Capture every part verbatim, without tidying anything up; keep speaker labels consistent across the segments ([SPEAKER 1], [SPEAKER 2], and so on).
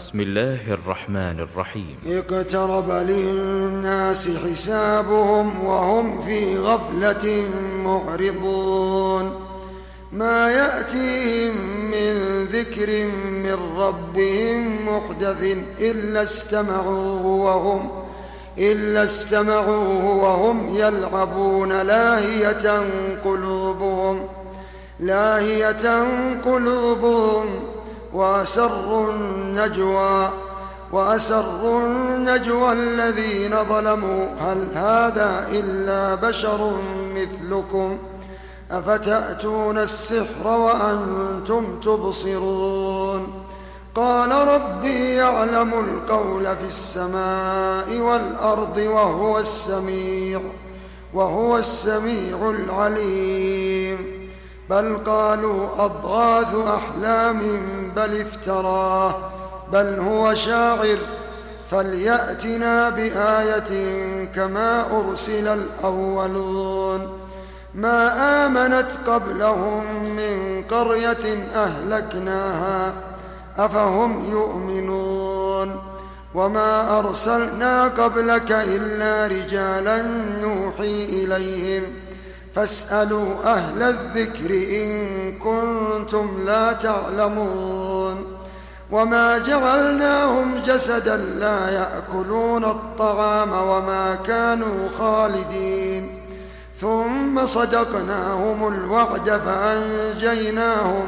[SPEAKER 1] بسم الله الرحمن الرحيم.
[SPEAKER 2] اقترب للناس حسابهم وهم في غفلة معرضون ما يأتيهم من ذكر من ربهم محدث إلا استمعوه وهم إلا استمعوه وهم يلعبون لاهية قلوبهم لاهية قلوبهم وأسروا النجوى وأسروا النجوى الذين ظلموا هل هذا إلا بشر مثلكم أفتأتون السحر وأنتم تبصرون قال ربي يعلم القول في السماء والأرض وهو السميع وهو السميع العليم بل قالوا أضغاث أحلام بل افتراه بل هو شاعر فليأتنا بآية كما أرسل الأولون ما آمنت قبلهم من قرية أهلكناها أفهم يؤمنون وما أرسلنا قبلك إلا رجالا نوحي إليهم فاسألوا أهل الذكر إن كنتم لا تعلمون وما جعلناهم جسدا لا يأكلون الطعام وما كانوا خالدين ثم صدقناهم الوعد فأنجيناهم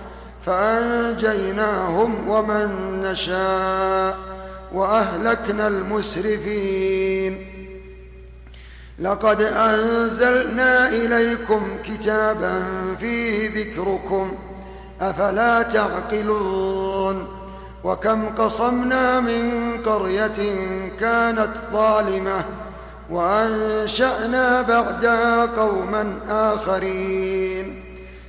[SPEAKER 2] فأنجيناهم ومن نشاء وأهلكنا المسرفين لقد أنزلنا إليكم كتابا فيه ذكركم أفلا تعقلون وكم قصمنا من قرية كانت ظالمة وأنشأنا بعدها قوما آخرين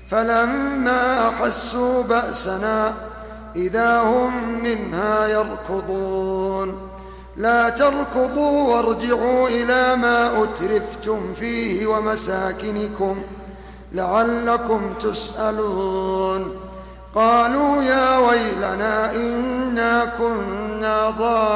[SPEAKER 2] فلما أحسوا بأسنا إذا هم منها يركضون لا تركضوا وارجعوا إلى ما أترفتم فيه ومساكنكم لعلكم تسألون قالوا يا ويلنا إنا كنا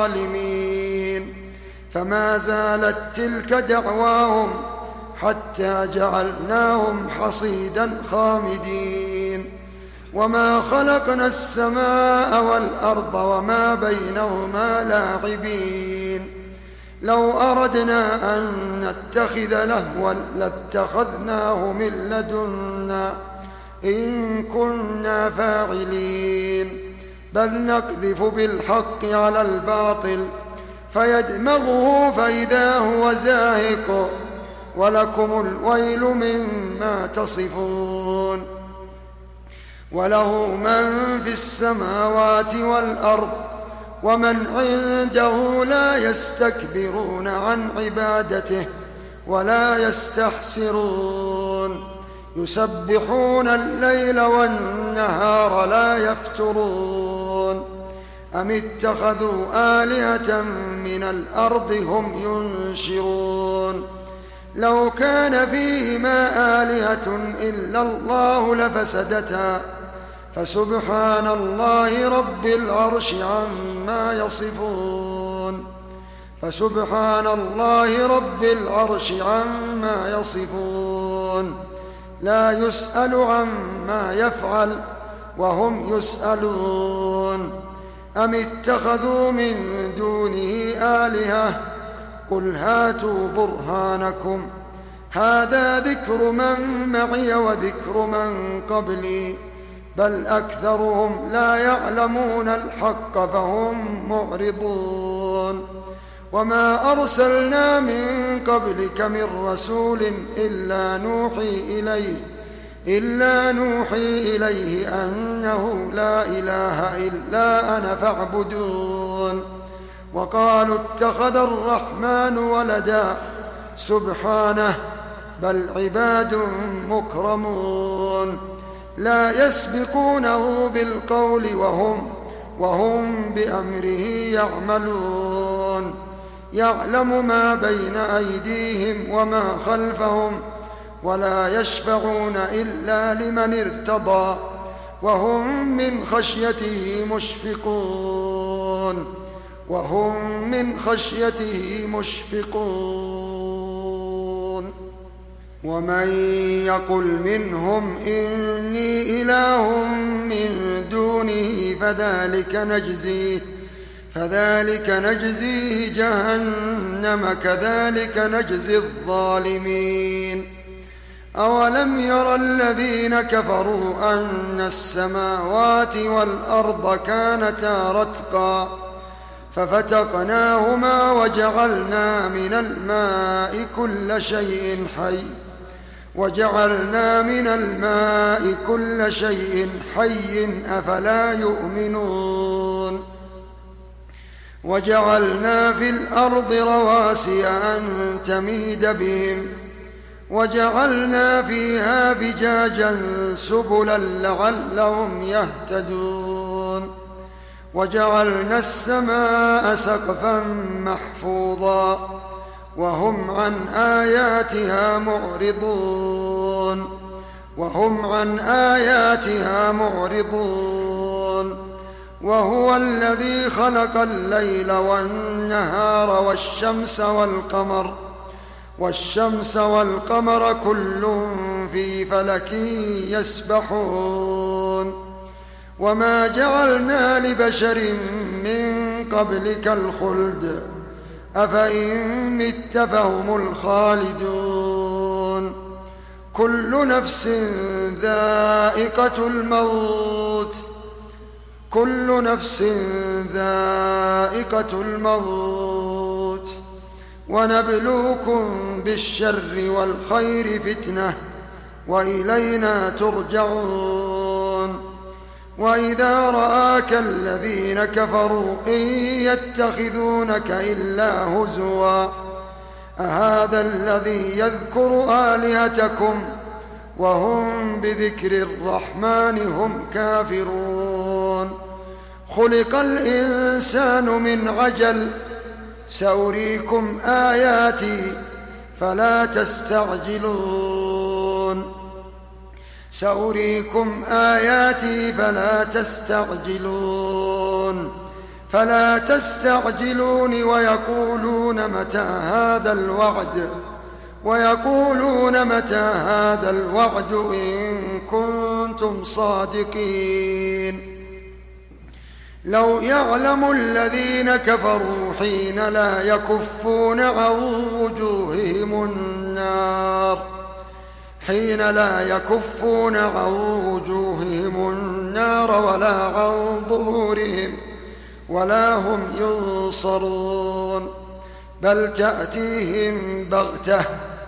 [SPEAKER 2] ظالمين فما زالت تلك دعواهم حتى جعلناهم حصيدا خامدين وما خلقنا السماء والأرض وما بينهما لاعبين لو أردنا أن نتخذ لهوا لاتخذناه من لدنا إن كنا فاعلين بل نقذف بالحق على الباطل فيدمغه فإذا هو زاهق ولكم الويل مما تصفون وله من في السماوات والأرض ومن عنده لا يستكبرون عن عبادته ولا يستحسرون يسبحون الليل والنهار لا يفترون أم اتخذوا آلهة من الأرض هم ينشرون لو كان فيهما آلهة إلا الله لفسدتا فسبحان الله رب العرش عما يصفون فسبحان الله رب العرش عما يصفون لا يسأل عما يفعل وهم يسألون أم اتخذوا من دونه آلهة قل هاتوا برهانكم هذا ذكر من معي وذكر من قبلي بل أكثرهم لا يعلمون الحق فهم معرضون وما أرسلنا من قبلك من رسول إلا نوحي إليه إلا نوحي إليه أنه لا إله إلا أنا فاعبدون وقالوا اتخذ الرحمن ولدا سبحانه بل عباد مكرمون لا يسبقونه بالقول وهم وهم بأمره يعملون يعلم ما بين أيديهم وما خلفهم ولا يشفعون إلا لمن ارتضى وهم من خشيته مشفقون وهم من خشيته مشفقون. ومن يقل منهم إني إله من دونه فذلك نجزيه فذلك نجزيه جهنم كذلك نجزي الظالمين. أولم ير الذين كفروا أن السماوات والأرض كانتا رتقا ففتقناهما وجعلنا من الماء كل شيء حي وجعلنا من الماء كل شيء حي أفلا يؤمنون. وجعلنا في الأرض رواسي أن تميد بهم وجعلنا فيها فجاجا سبلا لعلهم يهتدون. وجعلنا السماء سقفا محفوظا وهم عن آياتها معرضون وهم عن آياتها معرضون. وهو الذي خلق الليل والنهار والشمس والقمر والشمس والقمر كل في فلك يسبحون. وما جعلنا لبشر من قبلك الخلد أفإن مت فهم الخالدون. كل نفس ذائقة الموت كل نفس ذائقة الموت ونبلوكم بالشر والخير فتنة وإلينا ترجعون. وإذا رآك الذين كفروا إن يتخذونك إلا هزوا أهذا الذي يذكر آلهتكم وهم بذكر الرحمن هم كافرون. خلق الإنسان من عجل سأريكم آياتي فلا تستعجلون سأريكم آياتي فلا تستعجلون فلا تستعجلون ويقولون متى هذا الوعد ويقولون متى هذا الوعد إن كنتم صادقين. لو يعلم الذين كفروا حين لا يكفون عن وجوههم النار حين لا يكفون عن وجوههم النار ولا عن ظهورهم ولا هم ينصرون. بل تأتيهم بغتة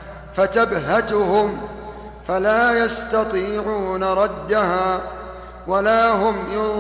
[SPEAKER 2] فتبهتهم فلا يستطيعون ردها ولا هم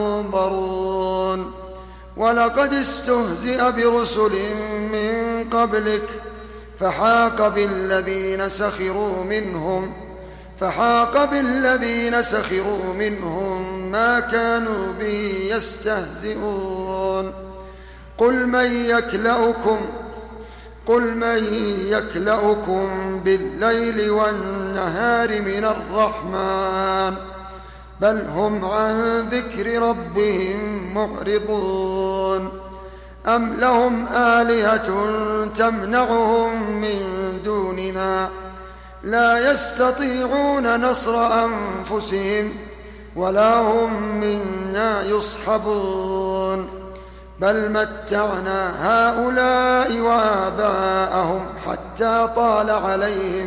[SPEAKER 2] ينظرون. ولقد استهزئ برسل من قبلك فحاق بالذين سخروا منهم فحاق بالذين سخروا منهم ما كانوا به يستهزئون. قل من يكلؤكم قل من يكلؤكم بالليل والنهار من الرحمن بل هم عن ذكر ربهم معرضون. أم لهم آلهة تمنعهم من دوننا لا يستطيعون نصر أنفسهم ولا هم منا يصحبون. بل متعنا هؤلاء وآباءهم حتى طال عليهم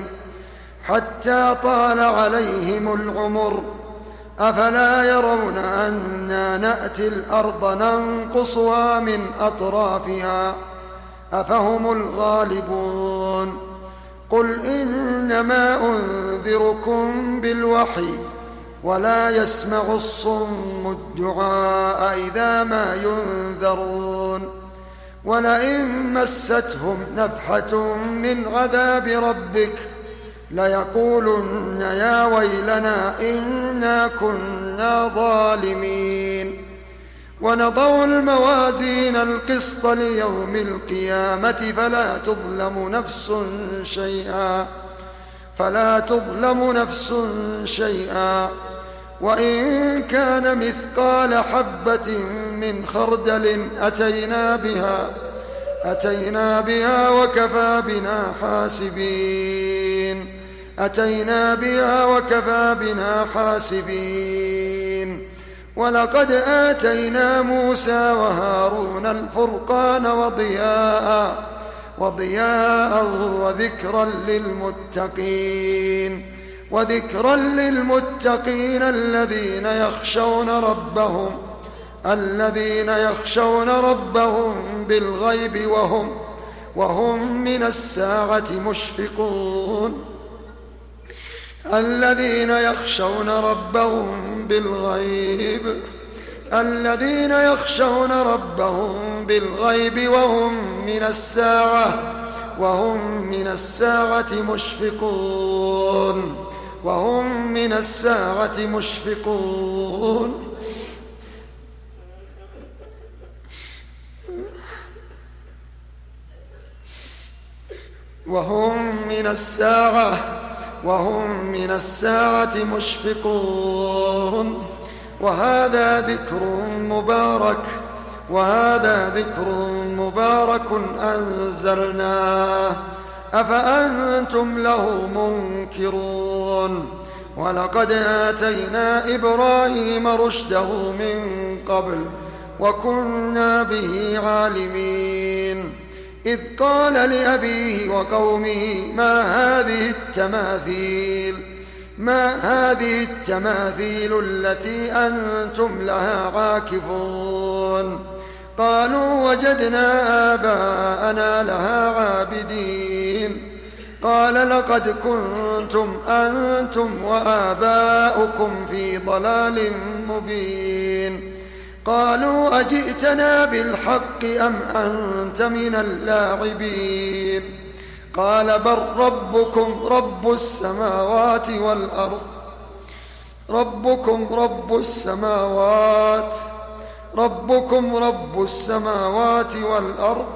[SPEAKER 2] حتى طال عليهم العمر أفلا يرون أنا نأتي الأرض ننقصها من أطرافها أفهم الغالبون. قل إنما أنذركم بالوحي ولا يسمع الصم الدعاء إذا ما ينذرون. ولئن مستهم نفحة من عذاب ربك ليقولن يا ويلنا إنا كنا ظالمين. ونضع الموازين القسط ليوم القيامة فلا تظلم نفس شيئا فلا تظلم نفس شيئا وإن كان مثقال حبة من خردل أتينا بها أتينا بها وكفى بنا حاسبين أتينا بها وكفى بنا حاسبين ولقد آتينا موسى وهارون الفرقان وضياء وضياء وذكرا للمتقين وذكرا للمتقين الذين يخشون ربهم الذين يخشون ربهم بالغيب وهم وهم من الساعة مشفقون الذين يخشون ربهم بالغيب الذين يخشون ربهم بالغيب وهم من الساعة وهم من الساعة مشفقون وهم من الساعة مشفقون وهم من الساعة وهم من الساعة مشفقون وهذا ذكر مبارك وهذا ذكر مبارك أنزلناه أفأنتم له منكرون ولقد آتينا إبراهيم رشده من قبل وكنا به عالمين إذ قال لأبيه وقومه ما هذه التماثيل ما هذه التماثيل التي أنتم لها عاكفون قالوا وجدنا آباءنا لها عابدين قال لقد كنتم أنتم وآباؤكم في ضلال مبين قالوا أجئتنا بالحق أم أنت من اللاعبين قال بل ربكم رب السماوات والأرض ربكم رب السماوات ربكم رب السماوات والأرض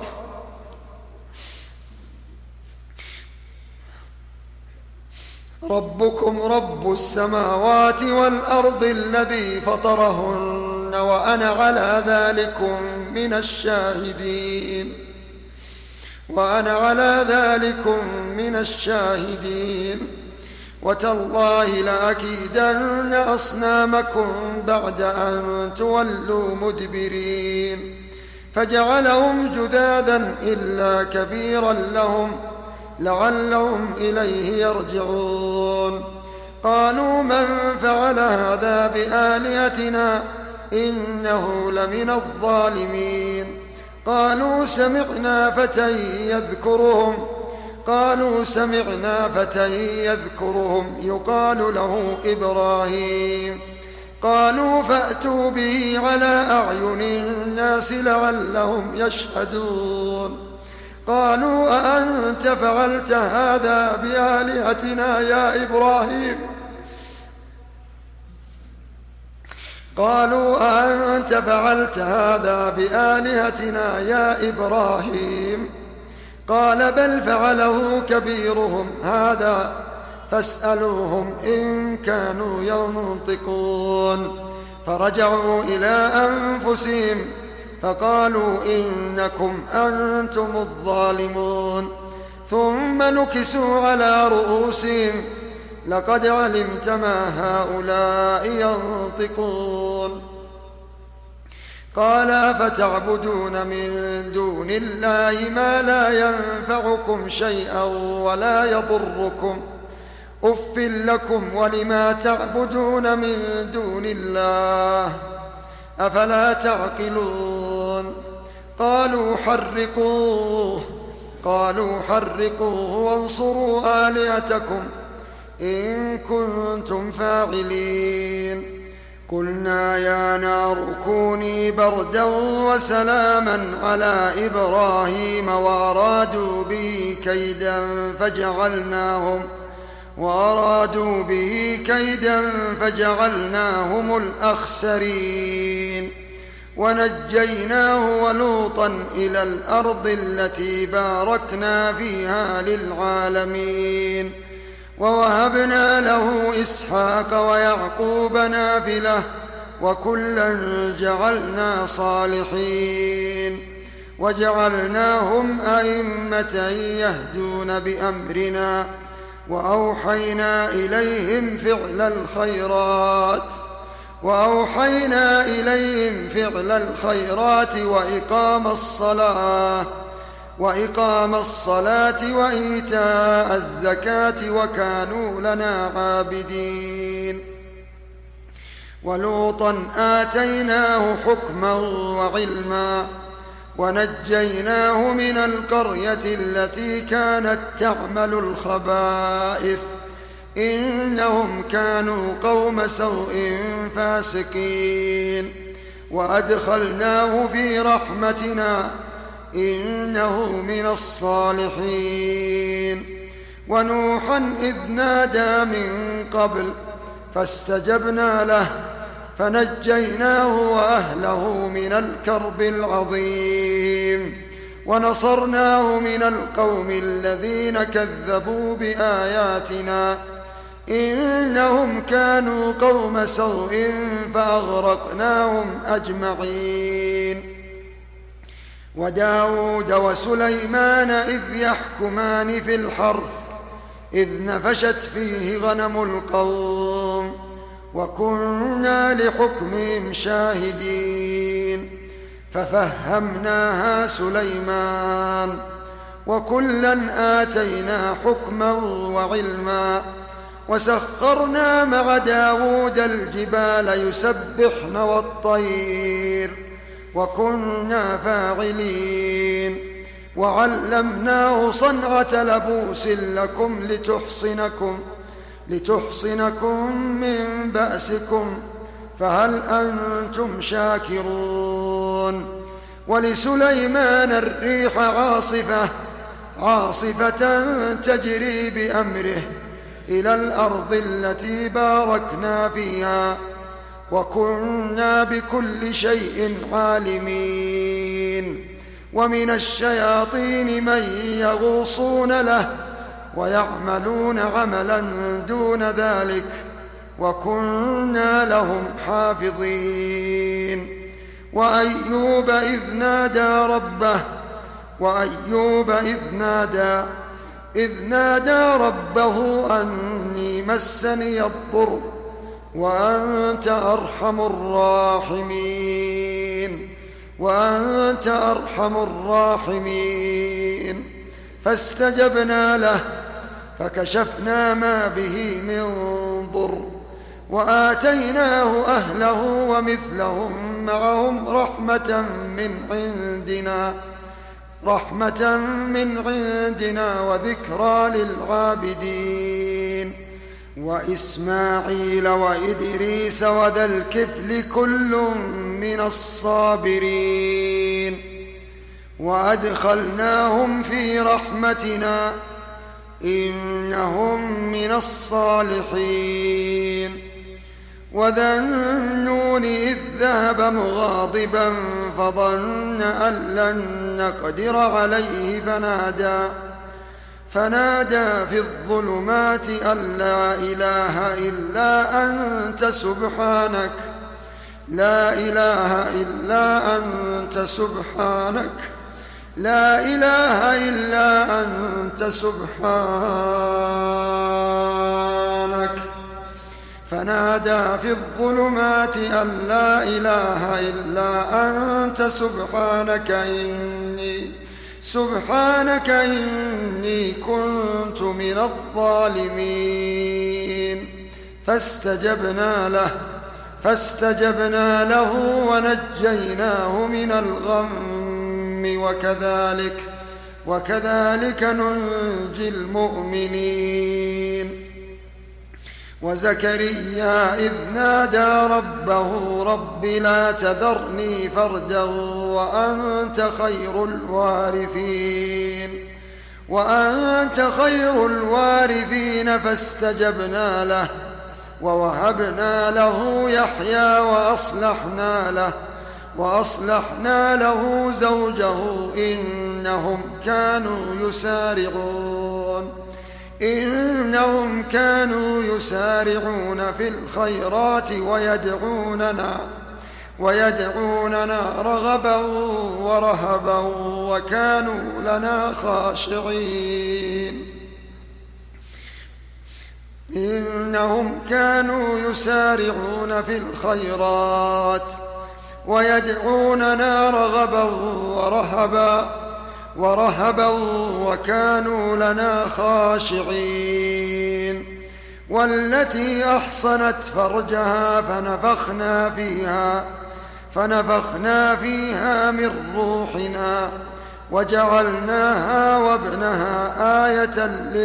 [SPEAKER 2] ربكم رب السماوات والأرض الذي فطرهن وأنا على ذلكم من الشاهدين وأنا على ذلكم من الشاهدين وتالله لأكيدن أصنامكم بعد أن تولوا مدبرين فجعلهم جذاذا إلا كبيرا لهم لعلهم إليه يرجعون قالوا من فعل هذا بآلهتنا إنه لمن الظالمين قالوا سمعنا فتى يذكرهم قالوا سمعنا فتى يذكرهم يقال له إبراهيم قالوا فأتوا به على أعين الناس لعلهم يشهدون قالوا أأنت فعلت هذا بآلهتنا يا إبراهيم قالوا أأنت فعلت هذا بآلهتنا يا إبراهيم قال بل فعله كبيرهم هذا فاسألوهم إن كانوا ينطقون فرجعوا إلى أنفسهم فقالوا إنكم أنتم الظالمون ثم نكسوا على رؤوسهم لقد علمت ما هؤلاء ينطقون قال أفتعبدون من دون الله ما لا ينفعكم شيئا ولا يضركم أف لكم ولما تعبدون من دون الله أفلا تعقلون قالوا حرقوه قالوا حرقوه وانصروا آلهتكم إن كنتم فاعلين قلنا يا نار كوني بردا وسلاما على إبراهيم وأرادوا به كيدا فجعلناهم وأرادوا به كيدا فجعلناهم الأخسرين ونجيناه ولوطا إلى الأرض التي باركنا فيها للعالمين ووهبنا له إسحاق ويعقوب نافلة وكلا جعلنا صالحين وجعلناهم أئمة يهدون بأمرنا وأوحينا إليهم فعل الخيرات وأوحينا إليهم فعل الخيرات وإقام الصلاة وإقام الصلاة وإيتاء الزكاة وكانوا لنا عابدين ولوطا آتيناه حكما وعلما ونجيناه من القرية التي كانت تعمل الخبائث إنهم كانوا قوم سوء فاسقين وأدخلناه في رحمتنا إنه من الصالحين ونوحا إذ نادى من قبل فاستجبنا له فنجيناه وأهله من الكرب العظيم ونصرناه من القوم الذين كذبوا بآياتنا إنهم كانوا قوم سوء فأغرقناهم أجمعين وداود وسليمان إذ يحكمان في الحرث إذ نفشت فيه غنم القوم وكنا لحكمهم شاهدين ففهمناها سليمان وكلا آتينا حكما وعلما وسخرنا مع داود الجبال يسبحن والطير وكنا فاعلين وعلمناه صنعة لبوس لكم لتحصنكم لتحصنكم من بأسكم فهل أنتم شاكرون ولسليمان الريح عاصفة عاصفة تجري بأمره إلى الأرض التي باركنا فيها وكنا بكل شيء عالمين ومن الشياطين من يغوصون له ويعملون عملا دون ذلك وكنا لهم حافظين وأيوب إذ نادى ربه وأيوب إذ نادى إذ نادى ربه أني مسني الضر وأنت أرحم الراحمين وأنت أرحم الراحمين فاستجبنا له فكشفنا ما به من ضر وآتيناه أهله ومثلهم معهم رحمة من عندنا رحمة من عندنا وذكرى للعابدين وإسماعيل وإدريس وذا الكفل كل من الصابرين وأدخلناهم في رحمتنا إنهم من الصالحين وذا النون إذ ذهب مغاضبا فظن أن لن نقدر عليه فنادى فنادى في الظلمات أن لا إله إلا أنت سبحانك لا إله إلا أنت سبحانك لا إله إلا أنت سبحانك فنادى في الظلمات أن لا إله إلا أنت سبحانك إني سبحانك إني كنت من الظالمين فاستجبنا له فاستجبنا له ونجيناه من الغم وكذلك وكذلك ننجي المؤمنين وزكريا إذ نادى ربه رب لا تذرني فردا وأنت خير الوارثين وأنت خير الوارثين فاستجبنا له ووهبنا له يحيى وأصلحنا له وأصلحنا له زوجه إنهم كانوا يسارعون إنهم كانوا يسارعون في الخيرات ويدعوننا ويدعوننا رغبا ورهبا وكانوا لنا خاشعين إنهم كانوا يسارعون في الخيرات ويدعوننا رغبا ورهبا ورهبا وكانوا لنا خاشعين والتي أحصنت فرجها فنفخنا فيها فنفخنا فيها من روحنا وجعلناها وابنها آية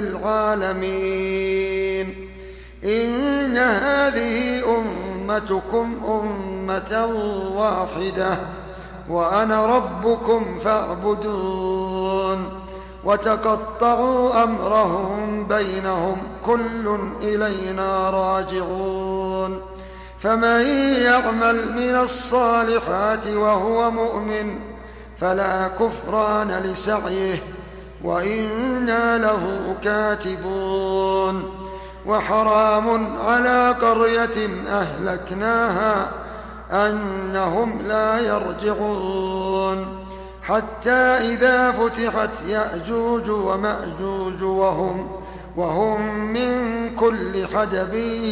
[SPEAKER 2] للعالمين إن هذه أمتكم أمة واحدة وأنا ربكم فاعبدون وتقطعوا أمرهم بينهم كل إلينا راجعون فمن يعمل من الصالحات وهو مؤمن فلا كفران لسعيه وإنا له كاتبون وحرام على قرية أهلكناها أنهم لا يرجعون حتى إذا فتحت يأجوج ومأجوج وهم, وهم من كل حدب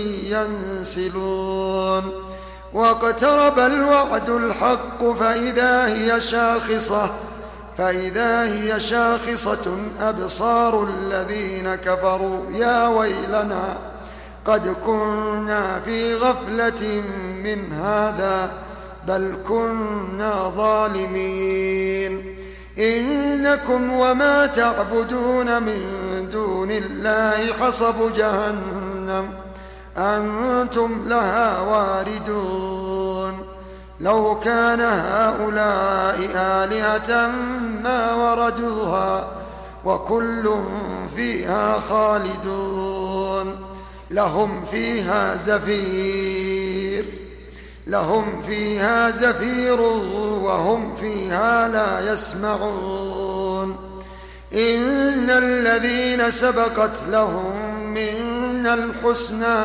[SPEAKER 2] ينسلون واقترب الوعد الحق فإذا هي شاخصة فإذا هي شاخصة أبصار الذين كفروا يا ويلنا قد كنا في غفلة من هذا بل كنا ظالمين إنكم وما تعبدون من دون الله حصب جهنم أنتم لها واردون لو كان هؤلاء آلهة ما وردوها وكل فيها خالدون لهم فيها زفير لهم فيها زفير وهم فيها لا يسمعون إن الذين سبقت لهم منا الحسنى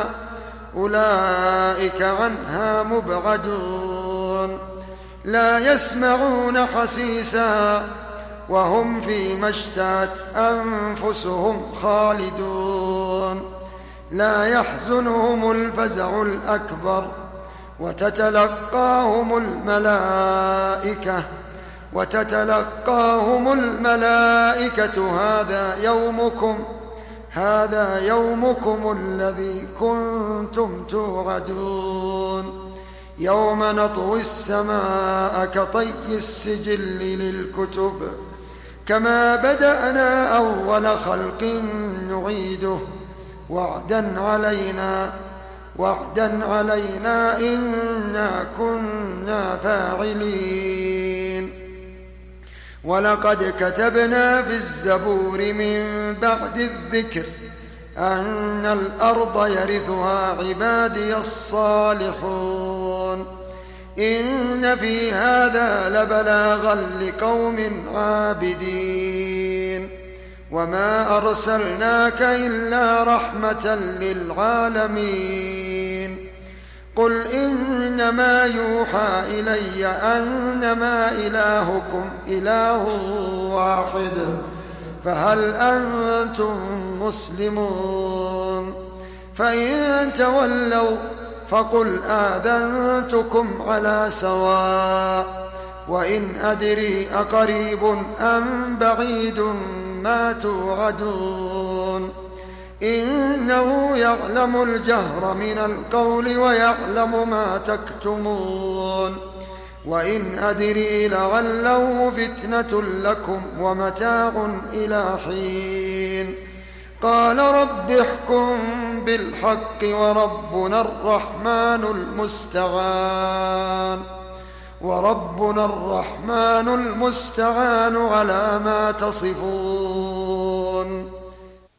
[SPEAKER 2] أولئك عنها مبعدون لا يسمعون حسيسا وهم فيما اشتهت أنفسهم خالدون لا يحزنهم الفزع الأكبر وتتلقاهم الملائكة وتتلقاهم الملائكة هذا يومكم هذا يومكم الذي كنتم توعدون يوم نطوي السماء كطي السجل للكتب كما بدأنا أول خلق نعيده وعدا علينا وعدا علينا إنا كنا فاعلين ولقد كتبنا في الزبور من بعد الذكر أن الأرض يرثها عبادي الصالحون إن في هذا لبلاغا لقوم عابدين وما أرسلناك إلا رحمة للعالمين قل إنما يوحى إلي أنما إلهكم إله واحد فهل أنتم مسلمون فإن تولوا فقل آذنتكم على سواء وإن أدري أقريب أم بعيد ما توعدون إنه يعلم الجهر من القول ويعلم ما تكتمون وإن أدري لعله فتنة لكم ومتاع إلى حين قال رب احكم بالحق وربنا الرحمن المستعان وربنا الرحمن المستعان على ما تصفون